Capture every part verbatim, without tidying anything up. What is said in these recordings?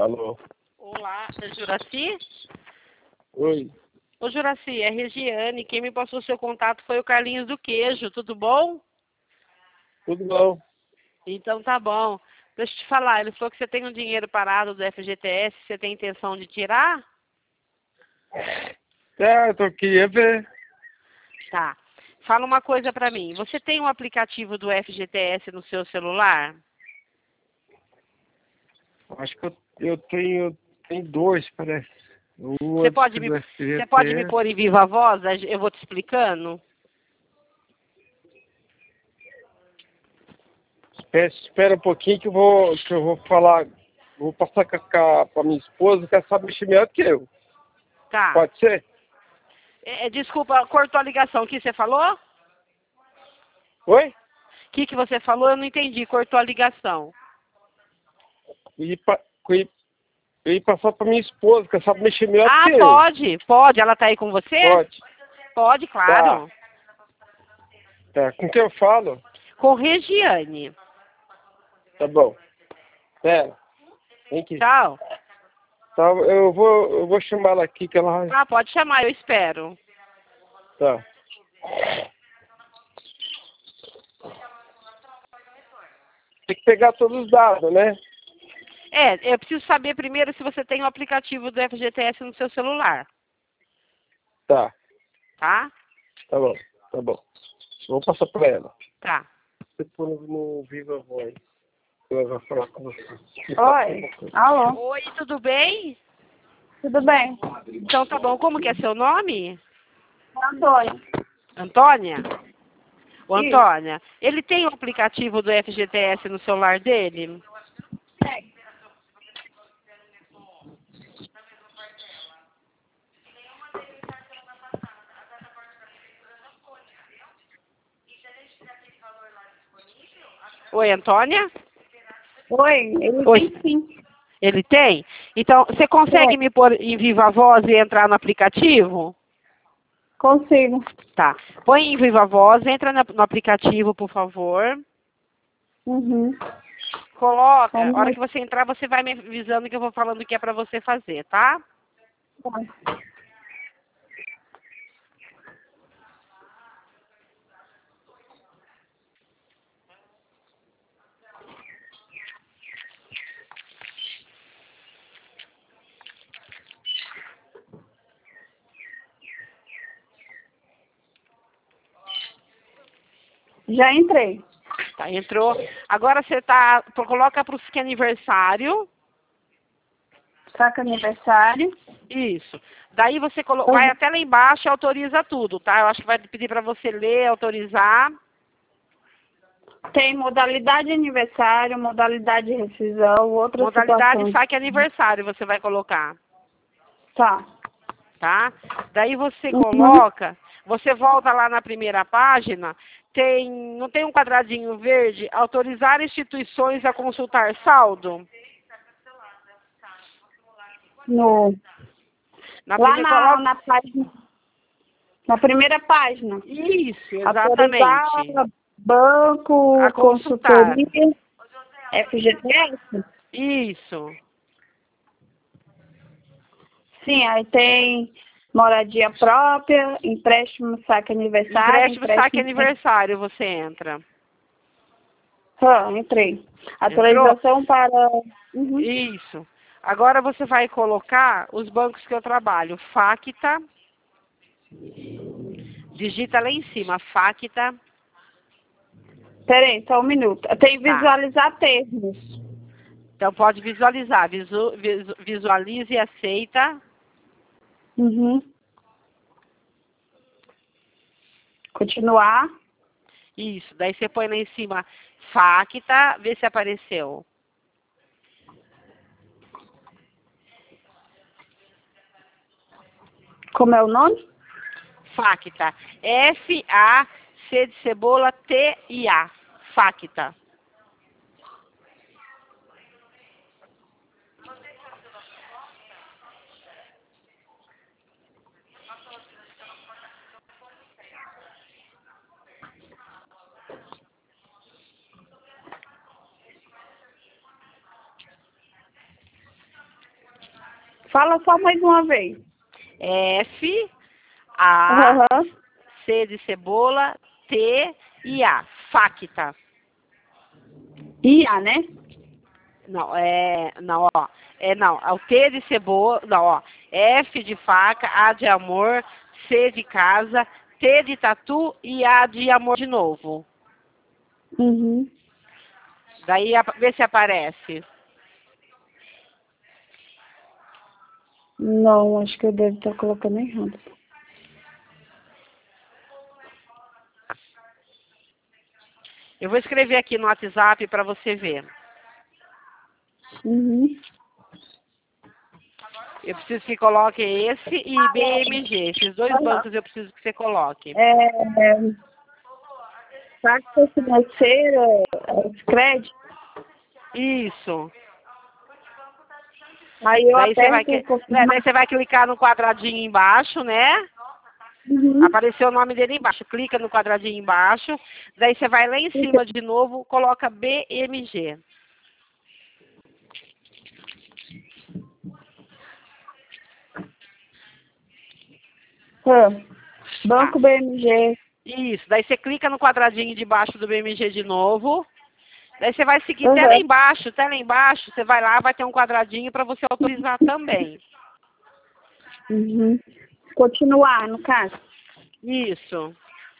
Alô? Olá, é Juraci? Oi. Ô Juraci, é Regiane. Quem me passou seu contato foi o Carlinhos do Queijo. Tudo bom? Tudo bom? Então tá bom. Deixa eu te falar, ele falou que você tem um dinheiro parado do F G T S, você tem intenção de tirar? Certo, eu queria ver. Tá. Fala uma coisa pra mim. Você tem um aplicativo do F G T S no seu celular? Acho que eu, eu tenho, tem dois, parece. Um Você é pode me, do você pode me F G T S. pôr em viva voz? Eu vou te explicando. Espera, espera um pouquinho que eu vou, que eu vou falar. Vou passar com a, pra minha esposa, que ela sabe mexer melhor que eu. Tá. Pode ser? É, desculpa, cortou a ligação. O que você falou? Oi? O que, que você falou? Eu não entendi. Cortou a ligação. E, pa, e, e passar pra minha esposa, que ela sabe mexer melhor Ah, que eu. pode. Pode. Ela tá aí com você? Pode. Pode, Tá. claro. Tá. Com quem eu falo? Com Regiane. Tá bom. Pera. Vem aqui. Tchau. Tá, eu vou, eu vou chamar ela aqui que ela. Ah, pode chamar, eu espero. Tá. Tem que pegar todos os dados, né? É, eu preciso saber primeiro se você tem o aplicativo do F G T S no seu celular, Tá. tá? Tá bom. Tá bom. Vou passar pra ela. Tá. Você põe no Viva Voz. Ela vai falar com você. Oi. Alô. Oi, tudo bem? Tudo bem? Então tá bom. Como que é seu nome? Antônio. Antônia? Ô, Isso. Antônia, ele tem o aplicativo do F G T S no celular dele? Tem. Oi, Antônia? Oi, ele Oi. tem sim. Ele tem? Então, você consegue Oi. me pôr em viva voz e entrar no aplicativo? Consigo. Tá. Põe em viva voz, entra no no aplicativo, por favor. Uhum. Coloca, a Vamos hora lá. que você entrar, você vai me avisando que eu vou falando o que é pra você fazer, tá? Tá. Já entrei. Tá, entrou. Agora você tá, coloca pro que aniversário. Saca aniversário. Isso. Daí você colo- Uhum. vai até lá embaixo e autoriza tudo, tá? Eu acho que vai pedir pra você ler, autorizar. Tem modalidade de aniversário, modalidade de rescisão, outras Modalidade situações. saque aniversário você vai colocar, Tá. tá? Daí você Uhum. coloca, você volta lá na primeira página, tem, não tem um quadradinho verde, autorizar instituições a consultar saldo? No, Na lá primeira, na, coloca... na página. Na primeira página. Isso, Autorizar exatamente. banco, A consultar. consultoria, F G T S? Isso. Sim, aí tem moradia própria, empréstimo, saque aniversário, Empréstimo, saque empréstimo... aniversário, você entra. Ah, entrei. Entrou? Atualização para... Uhum. Isso. Agora você vai colocar os bancos que eu trabalho. Facta. Digita lá em cima, Facta. Peraí, só um minuto. Tem Tá. visualizar termos. Então pode visualizar. Visu, visu, visualize e aceita. Uhum. Continuar. Isso. Daí você põe lá em cima Facta, vê se apareceu. Como é o nome? Facta. F A C de cebola T I A. Facta. Fala só mais uma vez. F, A, Aham. C de cebola, T e A. Facta. I A, né? Não, é. Não, ó. É, não. É o T de cebola. Não, ó. F de faca, A de amor, C de casa, T de tatu e A de amor de novo. Uhum. Daí apa- vê se aparece. Não, acho que eu devo estar colocando errado. Eu vou escrever aqui no WhatsApp para você ver. Uhum. Eu preciso que coloque esse e B M G. Esses dois bancos eu preciso que você coloque. É, taxa financeira, é, crédito. Isso. Aí eu Daí você, vai, aperto que- e né, confirmar. daí você vai clicar no quadradinho embaixo, né? Uhum. Apareceu o nome dele embaixo. Clica no quadradinho embaixo. Daí você vai lá em cima de novo, coloca B M G. Ah, Banco B M G. Isso. Daí você clica no quadradinho de baixo do B M G de novo. Daí você vai seguir Uhum. até lá embaixo, até lá embaixo. Você vai lá, vai ter um quadradinho para você autorizar também. Uhum. Continuar, no caso. Isso.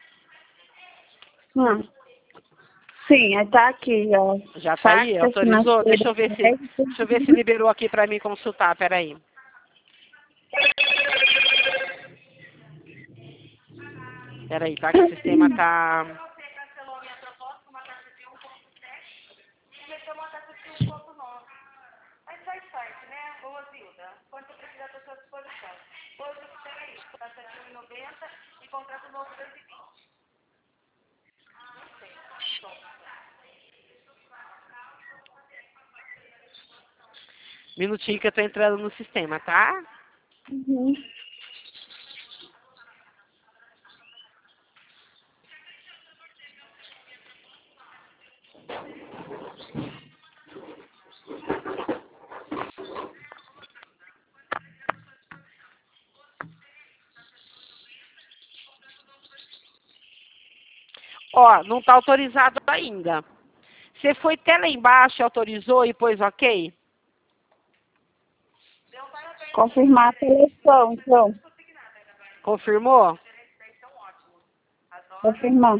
Hum. Sim, aí tá aqui, ó. Já tá aí? Taxa Autorizou? financeira, Deixa eu ver se, crédito. deixa eu ver se liberou aqui para mim consultar. Peraí. Peraí, tá? Que o sistema tá... Minutinho que eu tô entrando no sistema, tá? Uhum. Ó, não tá autorizado ainda. Você foi até lá embaixo, autorizou e pôs ok? Confirmar a seleção, então. Confirmou? Confirmar.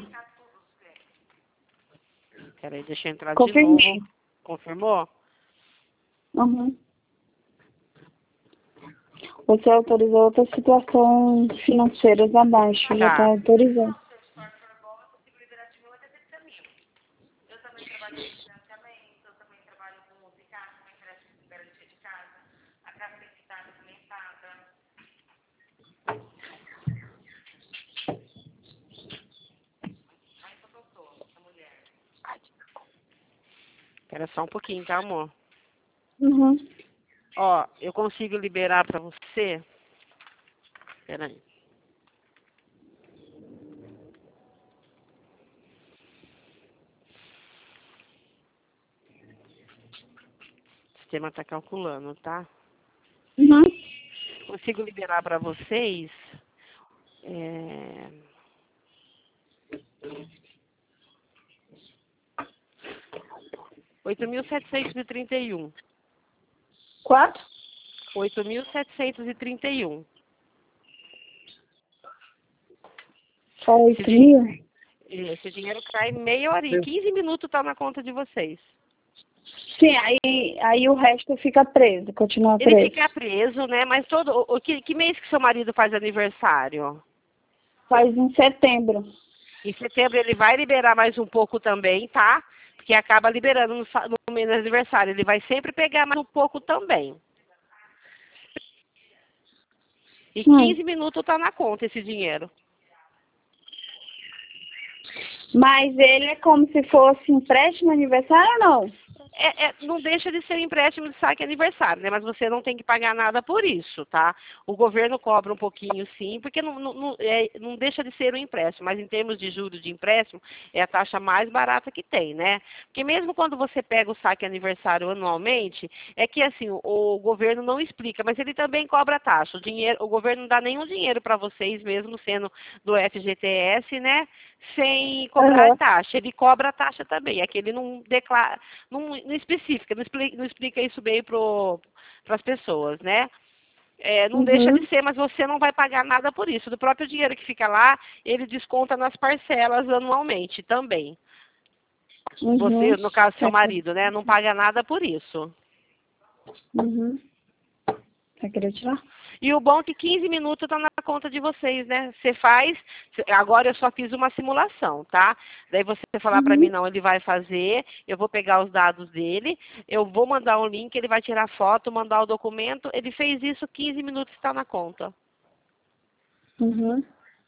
Peraí, deixa eu entrar Confirmei. de novo. Confirmou? Uhum. Você autorizou outras situações financeiras abaixo, já Tá. está autorizando. Espera só um pouquinho, tá, amor? Uhum. Ó, eu consigo liberar pra você? Peraí. O sistema tá calculando, tá? Uhum. Consigo liberar pra vocês? É... oito mil setecentos e trinta e um. Quatro? oito mil setecentos e trinta e um. Só oito Esse, din- mil? esse dinheiro cai meia hora e quinze minutos tá na conta de vocês. Sim, aí, aí o resto fica preso, continua Ele preso. fica preso, né? Mas todo. O, o- que, que mês que seu marido faz aniversário? Faz em setembro. Em setembro ele vai liberar mais um pouco também, tá? Porque acaba liberando no, fa- no mês do aniversário. Ele vai sempre pegar mais um pouco também. E Hum. quinze minutos tá na conta esse dinheiro. Mas ele é como se fosse empréstimo aniversário ou não? É, é, não deixa de ser um empréstimo de saque aniversário, né? Mas você não tem que pagar nada por isso, tá? O governo cobra um pouquinho sim, porque não, não, não, é, não deixa de ser um empréstimo, mas em termos de juros de empréstimo, é a taxa mais barata que tem, né? Porque mesmo quando você pega o saque aniversário anualmente, é que assim, o, o governo não explica, mas ele também cobra taxa. O, dinheiro, o governo não dá nenhum dinheiro para vocês, mesmo sendo do F G T S, né? Sem cobrar Aham. taxa. Ele cobra a taxa também, é que ele não declara, não, não especifica, não explica, não explica isso bem para as pessoas, né? É, não deixa de Uhum. ser, mas você não vai pagar nada por isso. Do próprio dinheiro que fica lá, ele desconta nas parcelas anualmente também. Uhum. Você, no caso, seu Tá. marido, né? Não paga nada por isso. Uhum. Vai querer tirar? E o bom é que quinze minutos está na conta de vocês, né? Você faz, agora eu só fiz uma simulação, tá? Daí você falar para mim, Uhum. não, ele vai fazer, eu vou pegar os dados dele, eu vou mandar um link, ele vai tirar foto, mandar o documento, ele fez isso, quinze minutos está na conta. Uhum.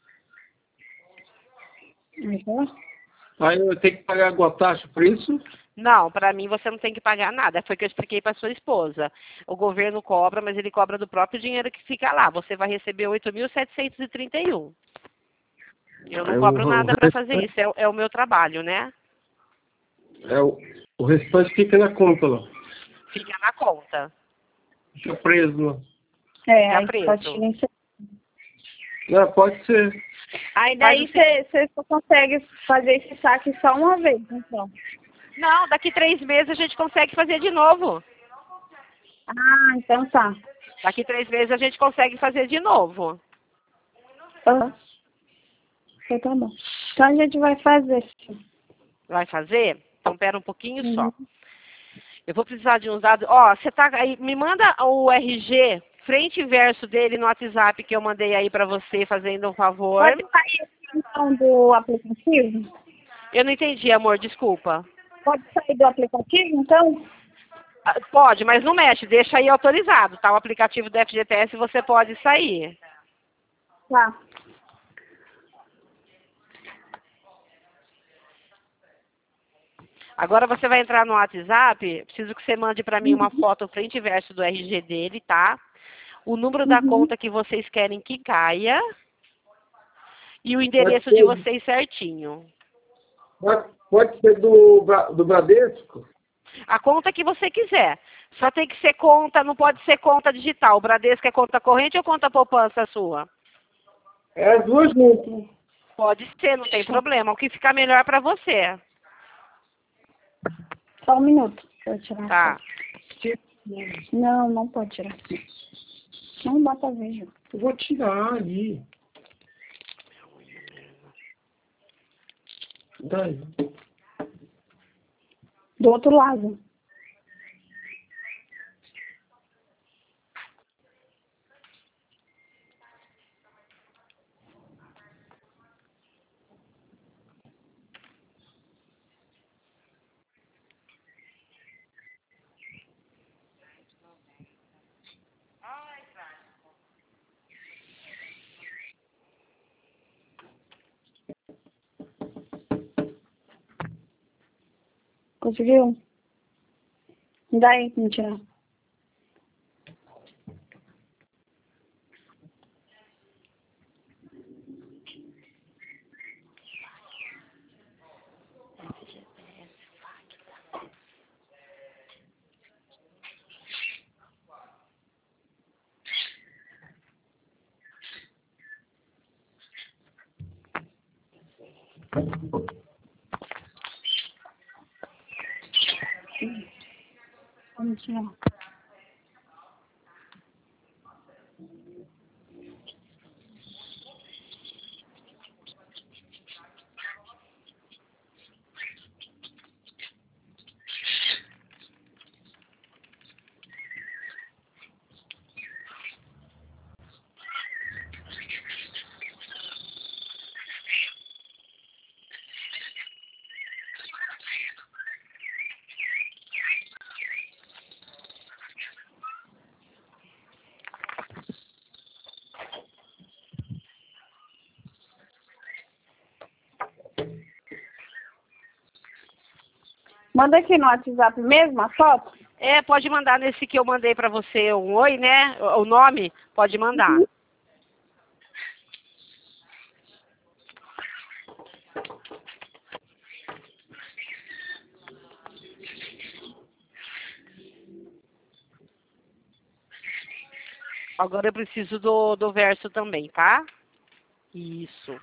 Aí, ó. Aí eu tenho que pagar alguma taxa por isso? Não, para mim você não tem que pagar nada. Foi o que eu expliquei para sua esposa. O governo cobra, mas ele cobra do próprio dinheiro que fica lá. Você vai receber oito mil setecentos e trinta e um. Eu não Aí o, cobro o nada para fazer restante, isso. É, o- é o meu trabalho, né? é, o, o restante fica na conta lá. Fica na conta. Fica preso lá. É, Fica aí pode preso. tirar em Não, pode ser. Aí Mas daí o se- você só consegue fazer esse saque só uma vez, então. Não, daqui três meses a gente consegue fazer de novo. Ah, então tá. Daqui três meses a gente consegue fazer de novo. Aham. Então tá bom. Então a gente vai fazer, sim. Vai fazer? Então pera um pouquinho só. Uhum. Eu vou precisar de uns dados. Ó, você tá aí, me manda o R G, frente e verso dele no WhatsApp que eu mandei aí pra você, fazendo um favor. Pode sair aqui, então do aplicativo? Eu não entendi, amor, desculpa. Pode sair do aplicativo, então? Ah, pode, mas não mexe, deixa aí autorizado, tá? O aplicativo do F G T S você pode sair. Tá. Agora você vai entrar no WhatsApp, preciso que você mande pra mim uma Uhum. foto frente e verso do R G dele, tá? O número da Uhum. conta que vocês querem que caia e o Pode endereço de ser, vocês certinho. pode, pode ser do, Bra- do Bradesco? A conta que você quiser. Só tem que ser conta, não pode ser conta digital. O Bradesco é conta corrente ou conta poupança sua? É as duas juntas. Pode ser, não tem problema. O que ficar melhor para você. Só um minuto. Deixa eu tirar a Tá. foto. Não, não pode tirar. Não dá pra ver, Ju. Eu vou tirar ali. Daí. Do outro lado. Conseguiu? Dá aí pra me tirar. Vamos tirar. Manda aqui no WhatsApp mesmo a foto? É, pode mandar nesse que eu mandei pra você, um oi, né? O o nome, pode mandar. Uhum. Agora eu preciso do, do verso também, tá? Isso.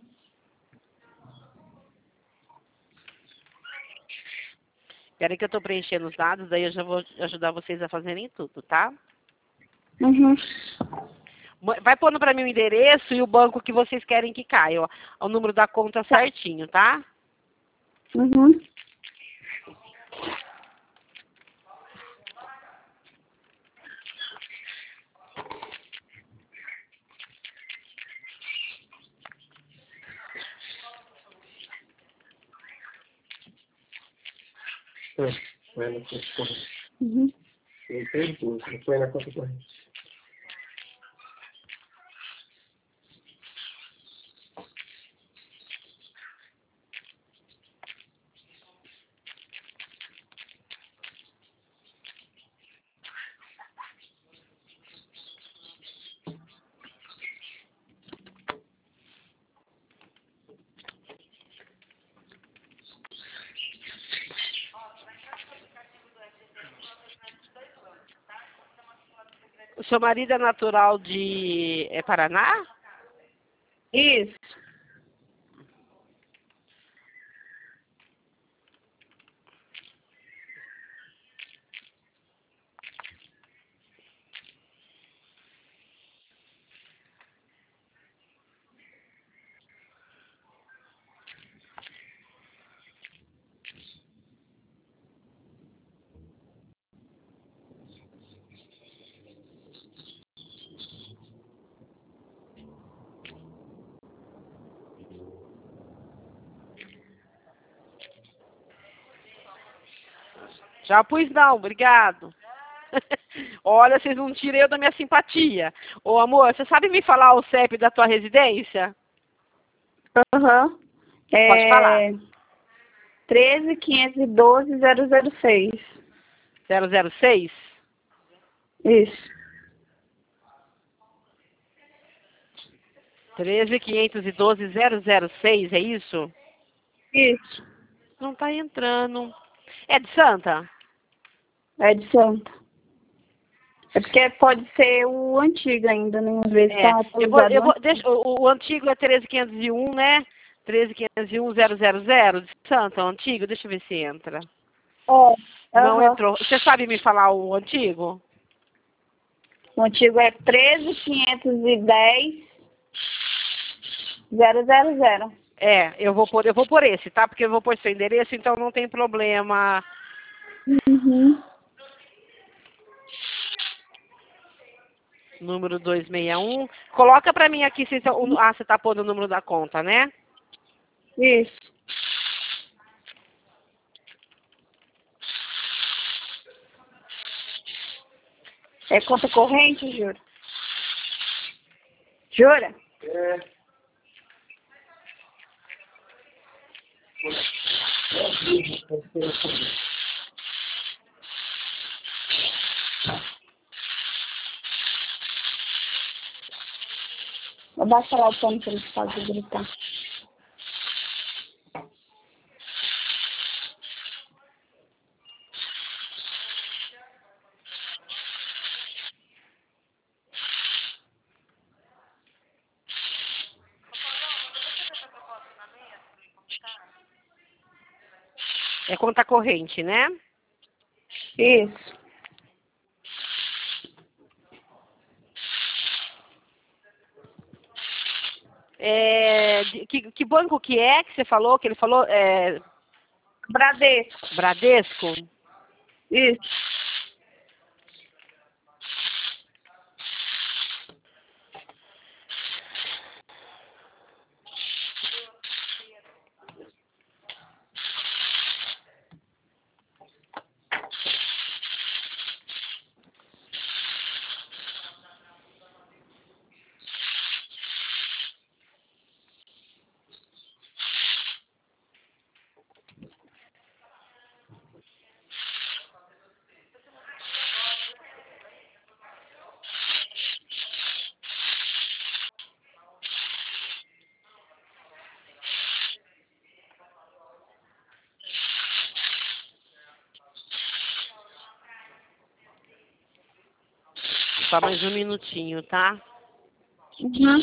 Espera aí que eu tô preenchendo os dados, daí eu já vou ajudar vocês a fazerem tudo, tá? Uhum. Ma- Vai pondo pra mim o endereço e o banco que vocês querem que caia, ó. O número da conta certinho, tá? Uhum. É, põe na conta corrente. Uhum. Não tem dúvida, põe na conta corrente. O seu marido é natural de é Paraná? Isso. Já pus não, obrigado. Olha, vocês não tiram eu da minha simpatia. Ô amor, você sabe me falar o C E P da tua residência? Aham. Pode falar. É treze, quinhentos e doze, zero zero seis. zero zero seis? Isso. treze, quinhentos e doze, zero zero seis, é isso? Isso. Não tá entrando. É de Santa? É de Santa. É porque pode ser o antigo ainda, né? Às vezes É. tá Eu vou, atualizado. eu o vou, antigo. deixa, o, o antigo é treze, quinhentos e um, né? treze, quinhentos e um, zero zero zero de Santa, o antigo. Deixa eu ver se entra. É. Não Aham. entrou. Você sabe me falar o antigo? O antigo é treze, quinhentos e dez, zero zero zero. É, eu vou pôr, eu vou pôr esse, tá? Porque eu vou pôr seu endereço, então não tem problema. Uhum. Número duzentos e sessenta e um. Coloca pra mim aqui se o- ah, você tá pondo o número da conta, né? Isso. É conta corrente, jura? Jura? É. Vou baixar lá o pano pra eles podem gritar. É conta corrente, né? Isso. É, de- que, que banco que é que você falou? Que ele falou? É, Bradesco. Bradesco? Isso. Só mais um minutinho, tá? Uhum.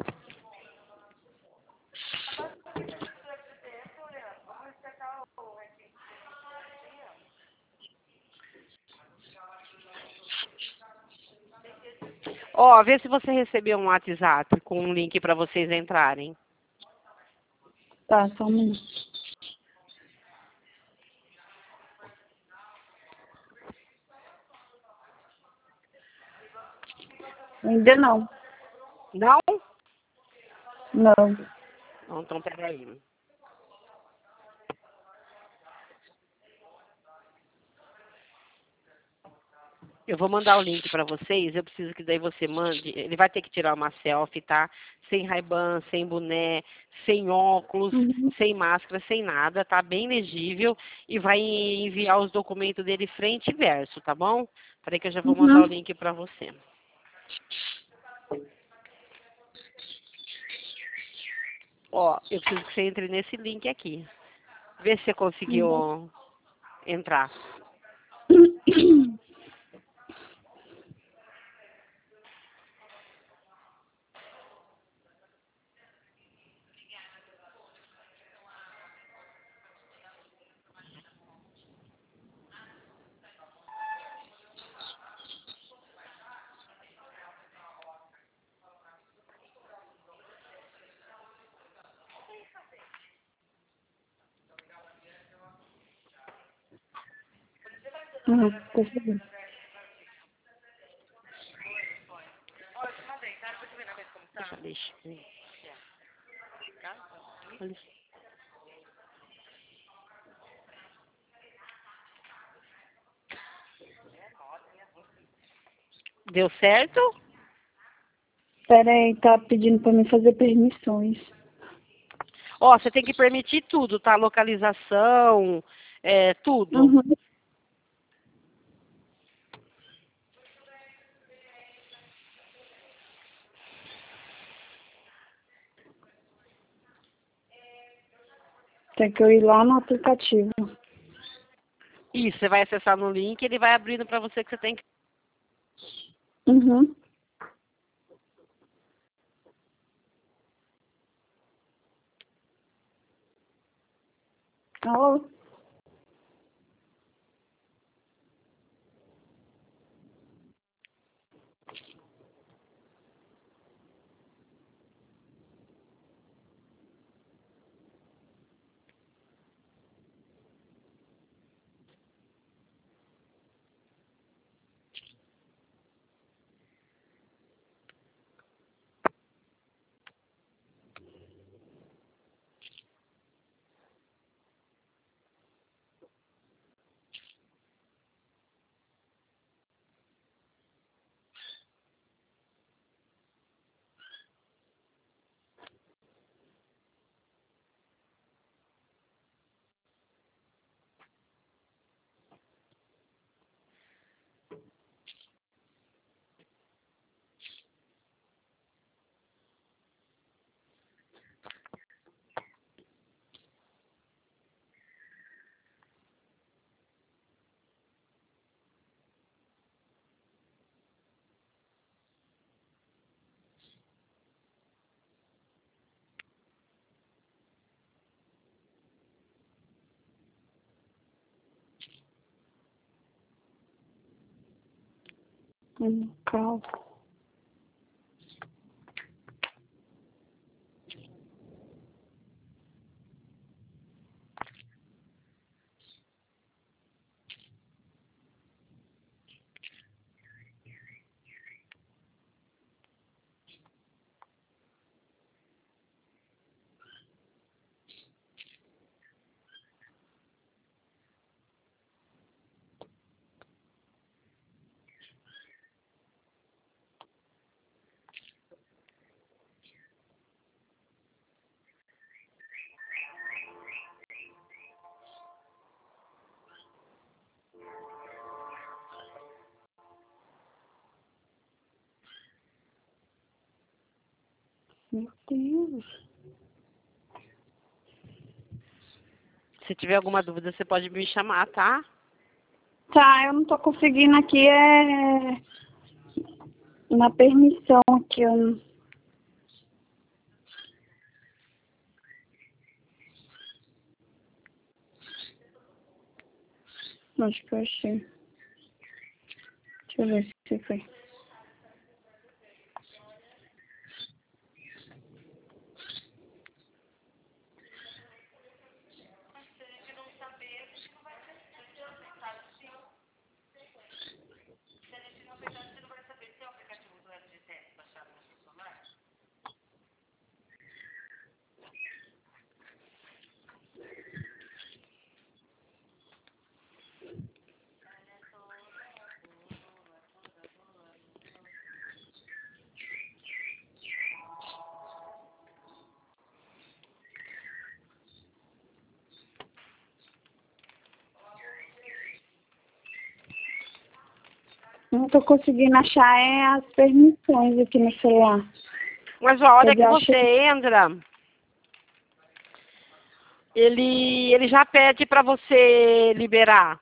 Ó, vê se você recebeu um WhatsApp com um link para vocês entrarem. Tá, só um minuto. Ainda não. Não? Não. Não, então peraí. Eu vou mandar o link para vocês, eu preciso que daí você mande, ele vai ter que tirar uma selfie, tá? Sem Ray-Ban, sem boné, sem óculos, Uhum. sem máscara, sem nada, tá? Bem legível e vai enviar os documentos dele frente e verso, tá bom? Peraí que eu já vou mandar o Uhum. link para você. Ó, eu preciso que você entre nesse link aqui. Vê se você conseguiu entrar. Uhum. Consegui. Deixa, deixa. Olha. Deu certo? Pera aí, tá pedindo pra mim fazer permissões. Ó, você tem que permitir tudo, tá? Localização, é, tudo. Uhum. Tem que eu ir lá no aplicativo. Isso, você vai acessar no link, ele vai abrindo para você que você tem que... Uhum. Alô? Hum, calma. Meu Deus. Se tiver alguma dúvida, você pode me chamar, tá? Tá, eu não tô conseguindo aqui, é... Na permissão aqui, eu não... Acho que eu achei. Deixa eu ver se foi. Não tô conseguindo achar é as permissões aqui no celular. Mas a hora Quer que dizer, você achei- entra, ele, ele já pede para você liberar.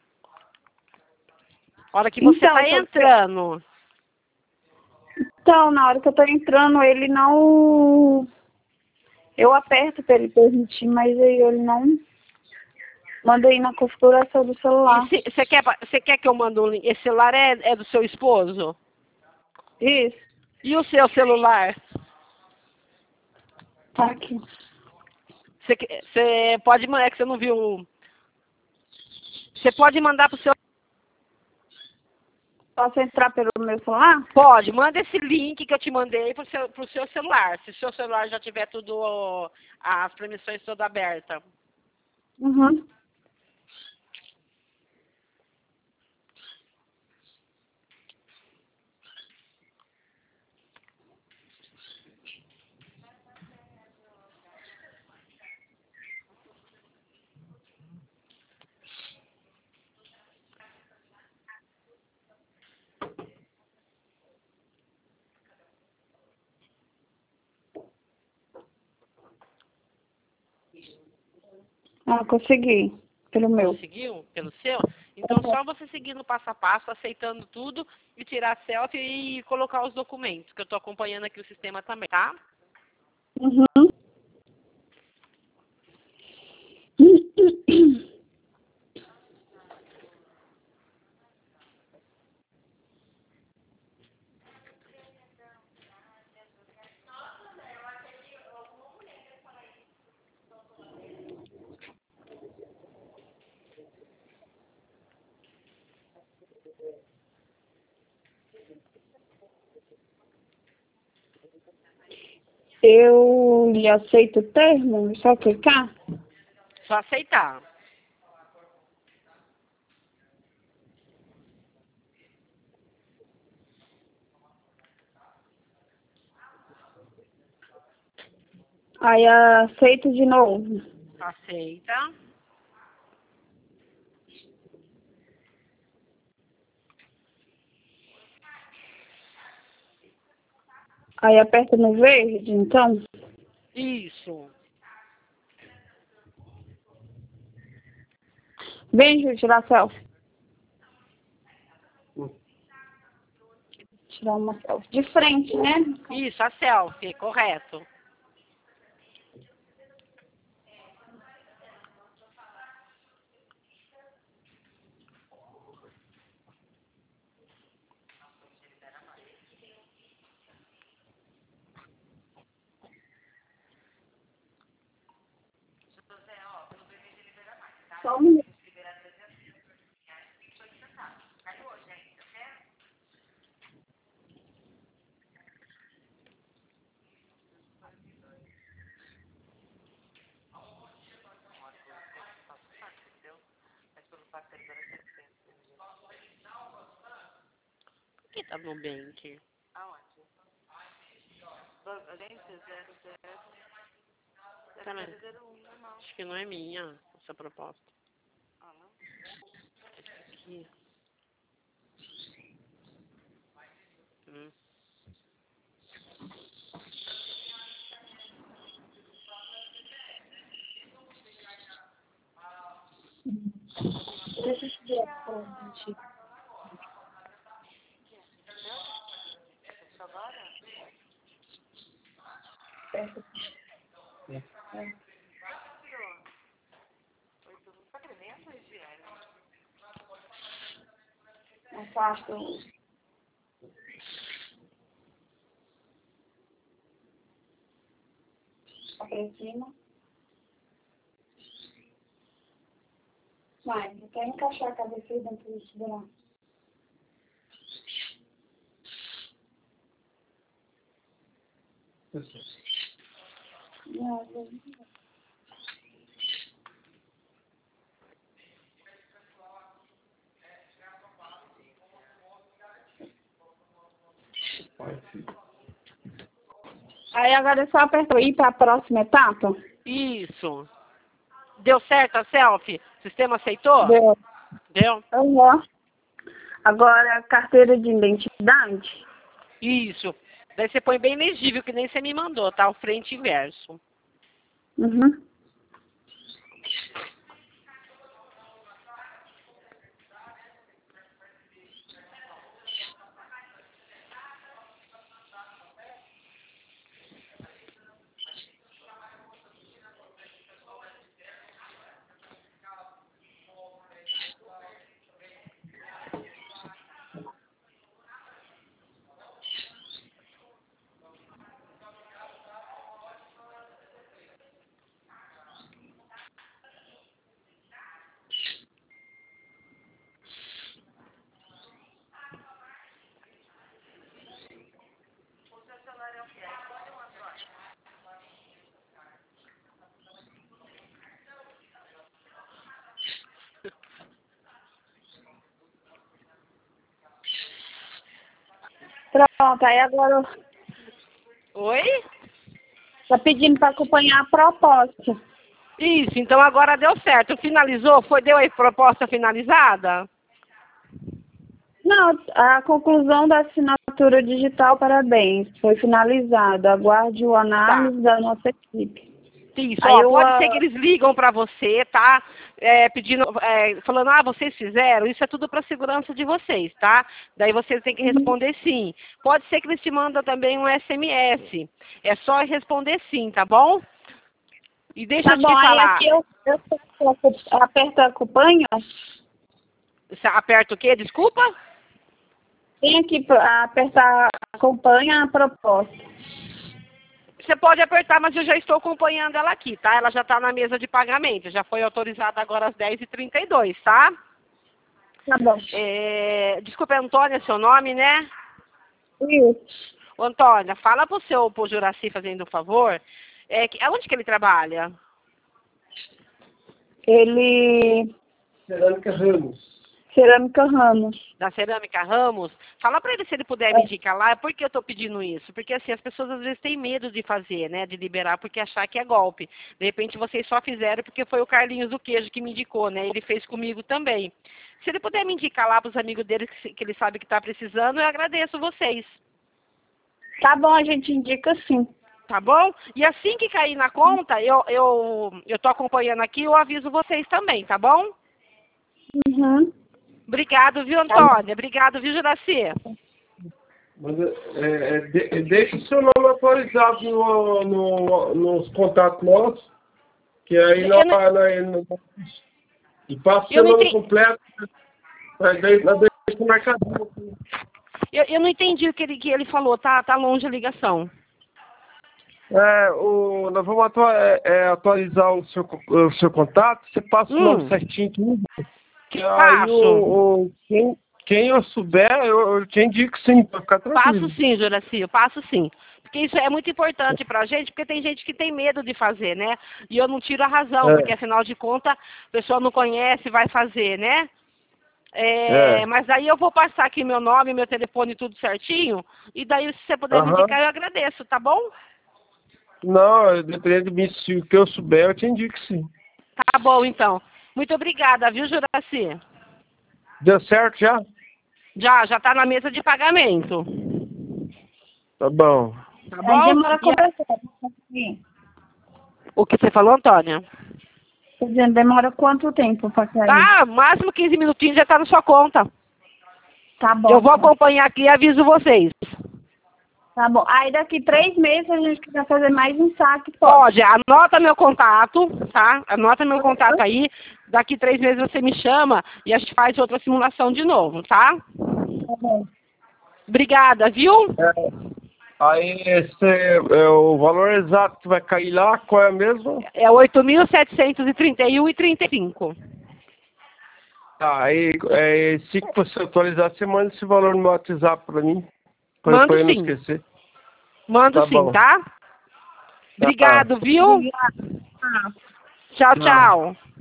A hora que você Então, tá tô- entrando. Então, na hora que eu tô entrando, ele não... Eu aperto para ele permitir, mas aí ele não... Manda aí na configuração do celular. Você quer, você quer que eu mande um link? Esse celular é, é do seu esposo? Isso, E o seu celular? tá aqui. Você pode mandar, é que você não viu. Você pode mandar pro seu. Posso entrar pelo meu celular? Pode, manda esse link que eu te mandei pro seu, pro seu celular. Se o seu celular já tiver tudo, ó, as permissões todas abertas. Uhum. Ah, consegui. Pelo meu. Conseguiu? Pelo seu? Então só você seguir no passo a passo, aceitando tudo e tirar selfie e colocar os documentos, que eu tô acompanhando aqui o sistema também, tá? Uhum. Eu lhe aceito o termo? É só clicar? Só aceitar. Aí aceito de novo. Aceita. Aí aperta no verde, então. Isso. Vem, Ju, tirar selfie. Tirar uma selfie. De frente, né? Isso, a selfie, correto. Só um minuto. Por que tá no Nubank? Peraí. Acho que não é minha essa proposta. Aqui. Hum. Deixa eu te ver a foto. Aperta. É. Afasta o... Aproxima. Vai, eu quero encaixar a cabeça dentro desse buraco. Não, não. Aí agora é só apertar e ir para a próxima etapa? Isso. Deu certo a selfie? O sistema aceitou? Deu. Deu? Uhum. Agora a carteira de identidade? Isso. Daí você põe bem legível, que nem você me mandou, tá? O frente e verso. Uhum. Pronto, aí agora Oi? tá pedindo para acompanhar a proposta. Isso, então agora deu certo. Finalizou? Foi, deu a proposta finalizada? Não, a conclusão da assinatura digital, parabéns, foi finalizada. Aguarde o análise da nossa equipe. Isso, Aí ó, eu, pode ah, ser que eles ligam para você, tá? É, pedindo, é, falando, ah, vocês fizeram, isso é tudo para segurança de vocês, tá? Daí vocês têm que responder sim. Pode ser que eles te mandam também um S M S. É só responder sim, tá bom? E deixa Tá eu te bom, aí falar. aqui eu, eu, eu aperto acompanha. Você aperta o quê? Desculpa? Tem aqui pra apertar acompanha a proposta. Você pode apertar, mas eu já estou acompanhando ela aqui, tá? Ela já está na mesa de pagamento. Já foi autorizada agora às dez e trinta e dois, tá? Tá bom. É, desculpa, Antônia, seu nome, né? Isso. Ô, Antônia, fala pro seu, pro Juraci, fazendo um favor. É, que- aonde que ele trabalha? Ele... Cerâmica Ramos. Cerâmica Ramos. Da Cerâmica Ramos. Fala para ele se ele puder É. me indicar lá. Por que eu estou pedindo isso? Porque assim, as pessoas às vezes têm medo de fazer, né? De liberar porque achar que é golpe. De repente vocês só fizeram porque foi o Carlinhos do Queijo que me indicou, né? Ele fez comigo também. Se ele puder me indicar lá para os amigos dele que, se- que ele sabe que está precisando, eu agradeço vocês. Tá bom, a gente indica sim. Tá bom? E assim que cair na conta, eu, eu, eu tô acompanhando aqui, eu aviso vocês também, tá bom? Uhum. Obrigado, viu, Antônia? Obrigado, viu, Juraci? Mas é, é, de, deixa o seu nome atualizado no, no, nos contatos nossos, que aí Eu nós, não- nós, nós, e passa o Eu seu não nome entendi. completo, nós deixa nós deixa marcadinho aqui. Eu, eu não entendi o que ele, que ele falou, tá, tá longe a ligação. É, o, nós vamos atua, é, é, atualizar o seu, o seu contato, você passa o Hum. nome certinho tudo. Que aí Passo. o, o, quem, quem eu souber, eu, eu te indico sim, pra ficar tranquilo. Passo sim, Juraci, eu passo sim. Porque isso é muito importante pra gente, porque tem gente que tem medo de fazer, né? E eu não tiro a razão, É. porque afinal de contas, a pessoa não conhece, vai fazer, né? É, É. Mas aí eu vou passar aqui meu nome, meu telefone, tudo certinho. E daí, se você puder me Aham. indicar, eu agradeço, tá bom? Não, dependendo de mim, se o que eu souber, eu te indico sim. Tá bom, então. Muito obrigada, viu, Juraci? Deu certo já? Já, já tá na mesa de pagamento. Tá bom. Tá Aí bom? demora E a- conversar. O que você falou, Antônia? Tô dizendo, demora quanto tempo para cair? Tá, máximo quinze minutinhos já tá na sua conta. Tá bom. Eu vou acompanhar aqui e aviso vocês. Tá bom. Aí daqui três meses a gente quiser fazer mais um saque, pode? Pode, anota meu contato, tá? Anota meu contato aí. Daqui três meses você me chama e a gente faz outra simulação de novo, tá? Tá bom. Obrigada, viu? É, aí esse, é, o valor exato que vai cair lá, qual é mesmo? É oito mil setecentos e trinta e um e trinta e cinco. Tá, aí é, se você atualizar, você manda esse valor no meu WhatsApp pra mim. Pra Mando eu não sim. esquecer. Mando Tá sim, bom. tá? Obrigado, viu? Obrigada. Tchau, Tchau. tchau.